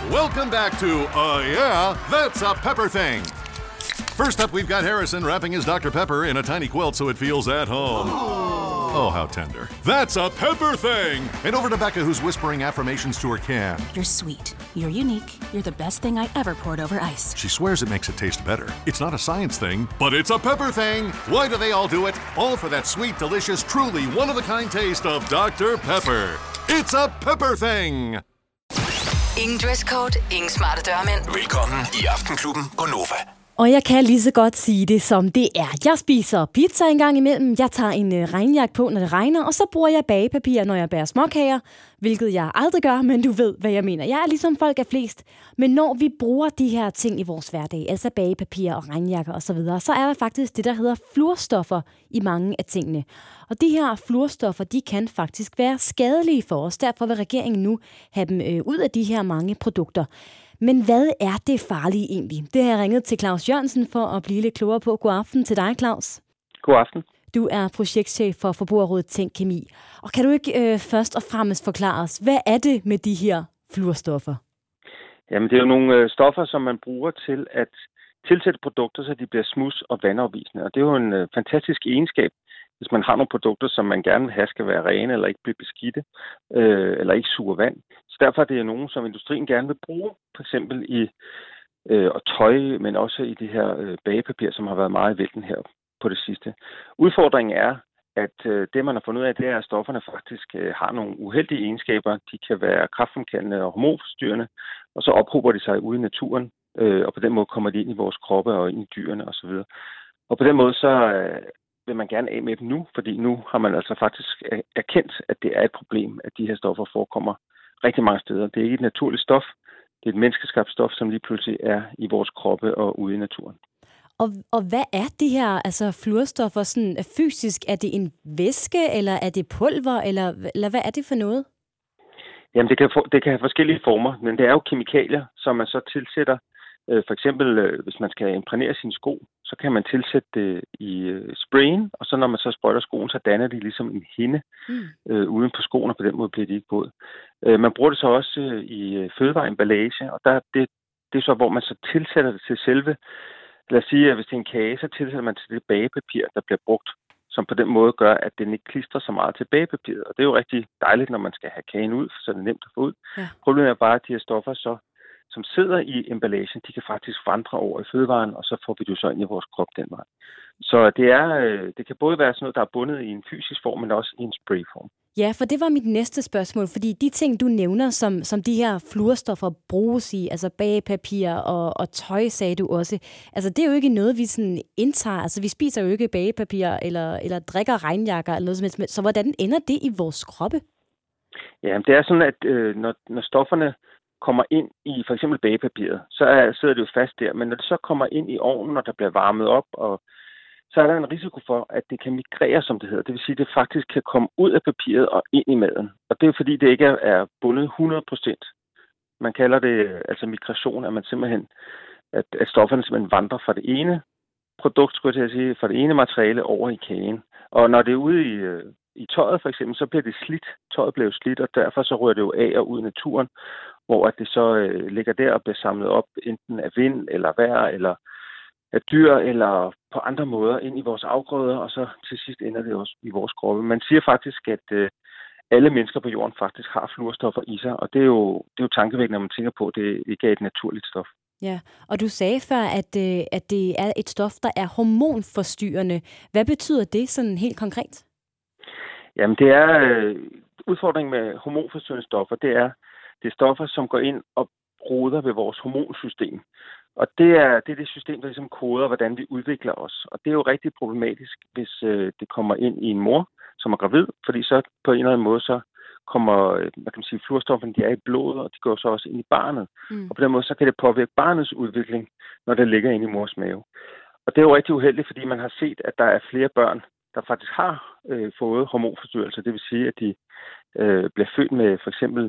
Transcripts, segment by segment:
Welcome back to Yeah, That's a Pepper Thing. First up, we've got Harrison wrapping his Dr. Pepper in a tiny quilt so it feels at home. Oh, how tender. That's a Pepper Thing! And over to Becca, who's whispering affirmations to her can. You're sweet. You're unique. You're the best thing I ever poured over ice. She swears it makes it taste better. It's not a science thing, but it's a Pepper Thing! Why do they all do it? All for that sweet, delicious, truly one-of-a-kind taste of Dr. Pepper. It's a Pepper Thing! Ingen dresscode, ingen smarte dørmænd. Velkommen i Aftenklubben på Nova. Og jeg kan lige så godt sige det, som det er. Jeg spiser pizza en gang imellem. Jeg tager en regnjakke på, når det regner. Og så bruger jeg bagepapir, når jeg bærer småkager. Hvilket jeg aldrig gør, men du ved, hvad jeg mener. Jeg er ligesom folk er flest. Men når vi bruger de her ting i vores hverdag, altså bagepapir og regnjakker osv., så er der faktisk det, der hedder fluorstoffer i mange af tingene. Og de her fluorstoffer, de kan faktisk være skadelige for os. Derfor vil regeringen nu have dem ud af de her mange produkter. Men hvad er det farlige egentlig? Det har jeg ringet til Claus Jørgensen for at blive lidt klogere på. God aften til dig, Claus. God aften. Du er projektchef for Forbrugerrådet Tænk Kemi. Og kan du ikke først og fremmest forklare os, hvad er det med de her fluorstoffer? Jamen, det er jo nogle stoffer, som man bruger til at tilsætte produkter, så de bliver smuds- og vandafvisende. Og det er jo en fantastisk egenskab, hvis man har nogle produkter, som man gerne vil have, skal være rene eller ikke blive beskidte, eller ikke suge vand. Så derfor er det nogen, som industrien gerne vil bruge, for eksempel i tøj, men også i det her bagepapir, som har været meget i vælten her på det sidste. Udfordringen er, at det, man har fundet ud af, det er, at stofferne faktisk har nogle uheldige egenskaber. De kan være kræftfremkaldende og hormonforstyrrende, og så ophober de sig ude i naturen, og på den måde kommer de ind i vores kroppe og ind i dyrene osv. Og på den måde så vil man gerne af med dem nu, fordi nu har man altså faktisk erkendt, at det er et problem, at de her stoffer forekommer rigtig mange steder. Det er ikke et naturligt stof, det er et menneskeskabt stof, som lige pludselig er i vores kroppe og ude i naturen. Og hvad er de her fluorstoffer sådan fysisk? Er det en væske, eller er det pulver, eller hvad er det for noget? Jamen, det kan have forskellige former, men det er jo kemikalier, som man så tilsætter. For eksempel, hvis man skal imprægnere sine sko, så kan man tilsætte det i sprayen, og så når man så sprøjter skoen, så danner de ligesom en hinde uden på skoen, og på den måde bliver de ikke våd. Man bruger det så også i fødevareemballage, og det er så, hvor man så tilsætter det til selve. Lad os sige, at hvis det er en kage, så tilsætter man til det bagepapir, der bliver brugt, som på den måde gør, at den ikke klistrer så meget til bagepapiret. Og det er jo rigtig dejligt, når man skal have kagen ud, så det er nemt at få ud. Ja. Problemet er bare, at de her stoffer, som sidder i emballagen, de kan faktisk vandre over i fødevaren, og så får vi det så ind i vores krop den vej. Så det kan både være sådan noget, der er bundet i en fysisk form, men også i en sprayform. Ja, for det var mit næste spørgsmål, fordi de ting, du nævner, som de her fluorstoffer bruges i, altså bagepapir og tøj, sagde du også, altså det er jo ikke noget, vi sådan indtager, altså vi spiser jo ikke bagepapir eller drikker regnjakker eller noget som helst, så hvordan ender det i vores kroppe? Ja, det er sådan, at når stofferne kommer ind i for eksempel bagepapiret, så sidder det jo fast der, men når det så kommer ind i ovnen, og der bliver varmet op, og så er der en risiko for, at det kan migrere, som det hedder. Det vil sige, at det faktisk kan komme ud af papiret og ind i maden. Og det er jo fordi, det ikke er bundet 100%. Man kalder det altså migration, at man simpelthen, at stofferne simpelthen vandrer fra det ene produkt, skulle jeg sige, fra det ene materiale over i kagen. Og når det er ude i tøjet for eksempel, så bliver det slidt. Tøjet bliver jo slidt, og derfor så rører det jo af og ud i naturen, hvor at det så ligger der og bliver samlet op, enten af vind eller vejr, eller af dyr, eller på andre måder ind i vores afgrøder, og så til sidst ender det også i vores kroppe. Man siger faktisk, at alle mennesker på jorden faktisk har fluorstoffer i sig, og det er jo tankevækkende, når man tænker på, at det ikke er et naturligt stof. Ja, og du sagde før, at det er et stof, der er hormonforstyrrende. Hvad betyder det sådan helt konkret? Jamen, det er udfordringen med hormonforstyrrende stoffer, det er stoffer, som går ind og roder ved vores hormonsystem. Og det er det system, der ligesom koder, hvordan vi udvikler os. Og det er jo rigtig problematisk, hvis det kommer ind i en mor, som er gravid, fordi så på en eller anden måde, så kommer, fluorstofferne, de er i blodet, og de går så også ind i barnet. Og på den måde, så kan det påvirke barnets udvikling, når det ligger inde i mors mave. Og det er jo rigtig uheldigt, fordi man har set, at der er flere børn, der faktisk har fået hormonforstyrrelser. Det vil sige, at de bliver født med for eksempel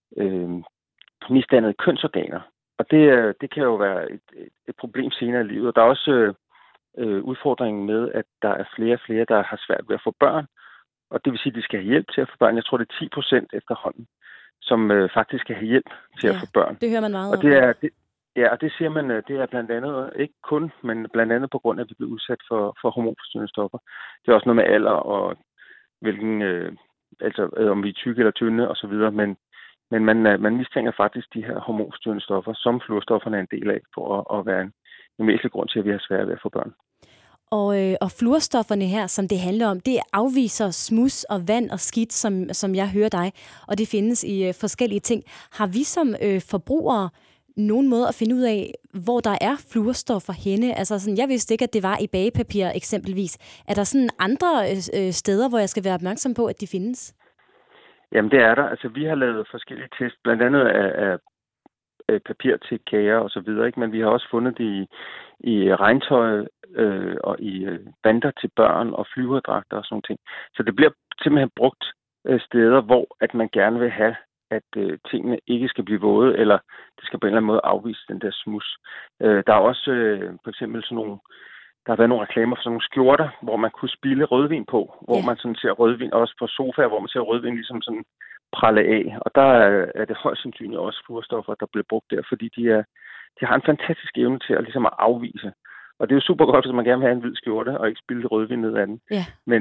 misdannede kønsorganer. Og det kan jo være et problem senere i livet. Og der er også udfordringen med, at der er flere og flere, der har svært ved at få børn. Og det vil sige, at de skal have hjælp til at få børn. Jeg tror, det er 10% efterhånden. som faktisk kan have hjælp til at få børn. Det hører man meget og det er, og det siger man, det er blandt andet, ikke kun, men blandt andet på grund af, at vi bliver udsat for hormonforstyrrende stoffer. Det er også noget med alder og hvilken, om vi er tykke eller tynde osv., men man mistænker faktisk de her hormonforstyrrende stoffer, som fluorstofferne er en del af, for at være en væsentlig grund til, at vi har svært ved at få børn. Og fluorstofferne her, som det handler om, det afviser smuds og vand og skidt, som jeg hører dig, og det findes i forskellige ting. Har vi som forbrugere nogen måde at finde ud af, hvor der er fluorstoffer henne? Altså sådan, jeg vidste ikke, at det var i bagepapir eksempelvis. Er der sådan andre steder, hvor jeg skal være opmærksom på, at de findes? Jamen det er der. Altså vi har lavet forskellige tests, blandt andet af papir til kager og så videre, ikke? Men vi har også fundet det i regntøj og i vanter til børn og flyverdragter og sådan ting. Så det bliver simpelthen brugt steder, hvor at man gerne vil have, at tingene ikke skal blive våde, eller det skal på en eller anden måde afvise den der smuds. Der er også for eksempel sådan nogle, der har været nogle reklamer for sådan nogle skjorter, hvor man kunne spilde rødvin på, hvor man sådan ser rødvin, også på sofaer, hvor man ser rødvin ligesom sådan pralle af. Og der er det højst sandsynligt også fluorstoffer, der bliver brugt der, fordi de har en fantastisk evne til at, ligesom at afvise. Og det er jo super godt, hvis man gerne vil have en hvid skjorte, og ikke spilde rødvin ned af den. Ja.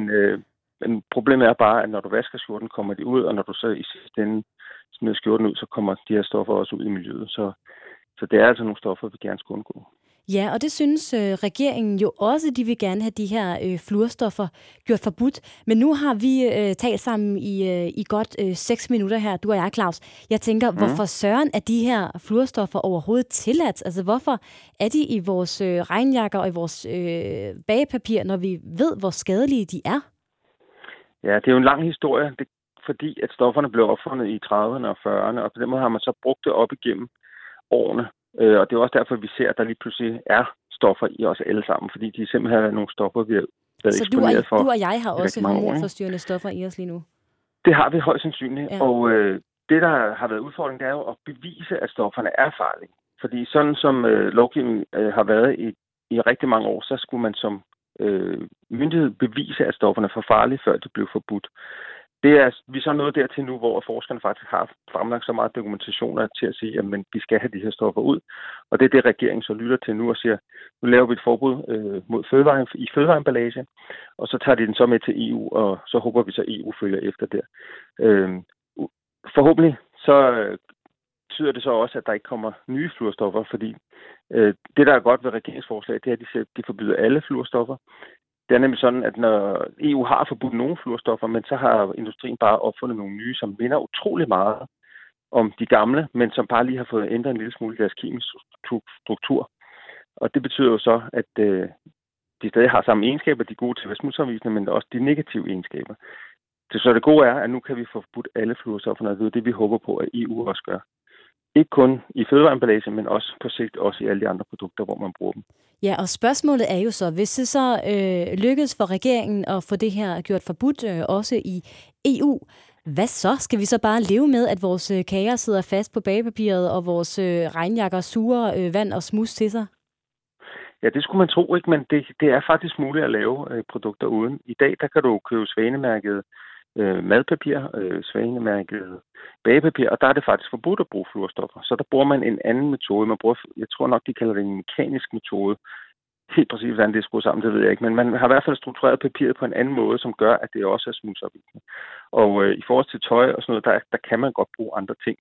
Men problemet er bare, at når du vasker skjorten, kommer de ud, og når du så i sidste ende smider skjorten ud, så kommer de her stoffer også ud i miljøet. Så det er altså nogle stoffer, vi gerne skulle undgå. Ja, og det synes regeringen jo også, de vil gerne have de her fluorstoffer gjort forbudt. Men nu har vi talt sammen i godt 6 minutter her, du og jeg, Claus. Jeg tænker, hvorfor søren er de her fluorstoffer overhovedet tilladt? Altså, hvorfor er de i vores regnjakker og i vores bagepapir, når vi ved, hvor skadelige de er? Ja, det er jo en lang historie, fordi at stofferne blev opfundet i 30'erne og 40'erne, og på den måde har man så brugt det op igennem årene. Og det er også derfor, vi ser, at der lige pludselig er stoffer i os alle sammen, fordi de simpelthen er nogle stoffer, vi har været eksponeret for. Så du og jeg har også hormonforstyrrende stoffer i os lige nu? Det har vi højst sandsynligt, og det, der har været udfordringen, det er jo at bevise, at stofferne er farlige. Fordi sådan som lovgivningen har været i rigtig mange år, så skulle man som myndighed bevise, at stofferne er for farlige, før de blev forbudt. Vi er så nået dertil nu, hvor forskerne faktisk har fremlagt så meget dokumentationer til at sige, at vi skal have de her stoffer ud. Og det er det, regeringen så lytter til nu og siger, nu laver vi et forbud mod fødevareemballage, og så tager de den så med til EU, og så håber vi så, EU følger efter der. Forhåbentlig så betyder det så også, at der ikke kommer nye fluorstoffer, fordi det, der er godt ved regeringsforslag, det er, at de forbyder alle fluorstoffer. Det er nemlig sådan, at når EU har forbudt nogle fluorstoffer, men så har industrien bare opfundet nogle nye, som minder utrolig meget om de gamle, men som bare lige har fået ændret en lille smule deres kemiske struktur. Og det betyder jo så, at de stadig har samme egenskaber, de er gode til at være smudsafvisende, men også de negative egenskaber. Så det gode er, at nu kan vi få forbudt alle fluorstofferne, og det er det, vi håber på, at EU også gør. Ikke kun i fødevareemballage, men også på sigt også i alle de andre produkter, hvor man bruger dem. Ja, og spørgsmålet er jo så, hvis det så lykkes for regeringen at få det her gjort forbudt også i EU, hvad så? Skal vi så bare leve med, at vores kager sidder fast på bagepapiret, og vores regnjakker suger vand og smuds til sig? Ja, det skulle man tro, ikke, men det er faktisk muligt at lave produkter uden. I dag, der kan du købe svanemærket madpapir, svanemærket bagepapir, og der er det faktisk forbudt at bruge fluorstoffer. Så der bruger man en anden metode. Man bruger, jeg tror nok, de kalder det en mekanisk metode. Helt præcis, hvordan det er skruet sammen, det ved jeg ikke. Men man har i hvert fald struktureret papiret på en anden måde, som gør, at det også er smudsafvisende. Og i forhold til tøj og sådan noget, der kan man godt bruge andre ting.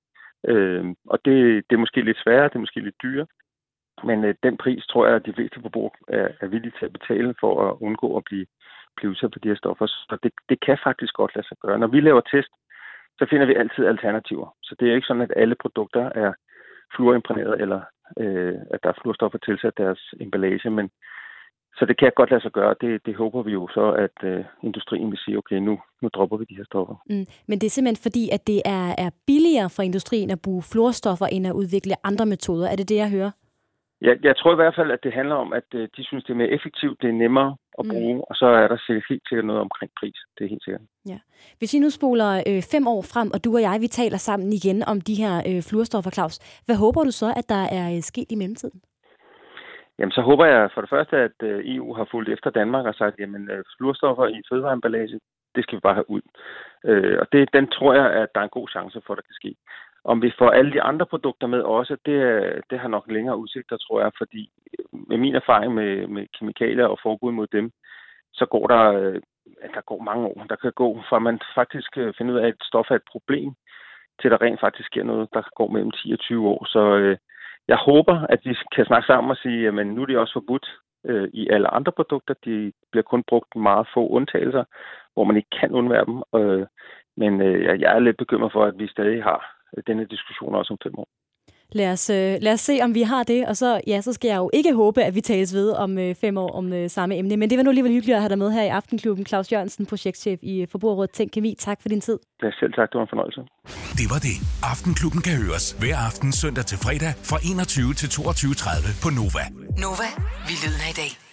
Og det er måske lidt sværere, det er måske lidt dyrere. Men den pris, tror jeg, at de fleste forbrugere er villige til at betale for at undgå at blive udsat for de her stoffer. Så det kan faktisk godt lade sig gøre. Når vi laver test, så finder vi altid alternativer. Så det er ikke sådan, at alle produkter er fluorimprægneret, eller at der er fluorstoffer tilsat deres emballage. Men så det kan godt lade sig gøre. Det håber vi jo så, at industrien vil sige, okay, nu dropper vi de her stoffer. Men det er simpelthen fordi, at det er billigere for industrien at bruge fluorstoffer, end at udvikle andre metoder. Er det det, jeg hører? Jeg tror i hvert fald, at det handler om, at de synes, det er mere effektivt, det er nemmere at bruge, og så er der helt sikkert noget omkring pris. Det er helt sikkert. Ja. Hvis vi nu spoler 5 år frem, og du og jeg, vi taler sammen igen om de her fluorstoffer, Claus, hvad håber du så, at der er sket i mellemtiden? Jamen, så håber jeg for det første, at EU har fulgt efter Danmark og sagt, jamen, fluorstoffer i fødevareemballage, det skal vi bare have ud. Og den tror jeg, at der er en god chance for, at der kan ske. Om vi får alle de andre produkter med også, det har nok længere udsigter, tror jeg, fordi med min erfaring med kemikalier og forbud mod dem, så går der går mange år. Der kan gå fra man faktisk finder ud af, at et stof er et problem, til der rent faktisk sker noget, der går mellem 10 og 20 år. Så jeg håber, at vi kan snakke sammen og sige, at nu er det også forbudt i alle andre produkter. De bliver kun brugt meget få undtagelser, hvor man ikke kan undvære dem. Men jeg er lidt bekymret for, at vi stadig har denne diskussion også om 5 år. Lad os se, om vi har det, og så skal jeg jo ikke håbe, at vi tales ved om 5 år om samme emne. Men det var nu alligevel hyggeligt at have dig med her i Aftenklubben. Claus Jørgensen, projektchef i Forbrugerrådet Tænk Kemi. Tak for din tid. Ja, selv tak. Det var en fornøjelse. Det var det. Aftenklubben kan høres hver aften søndag til fredag fra 21 til 22.30 på Nova. Nova, vi lyder i dag.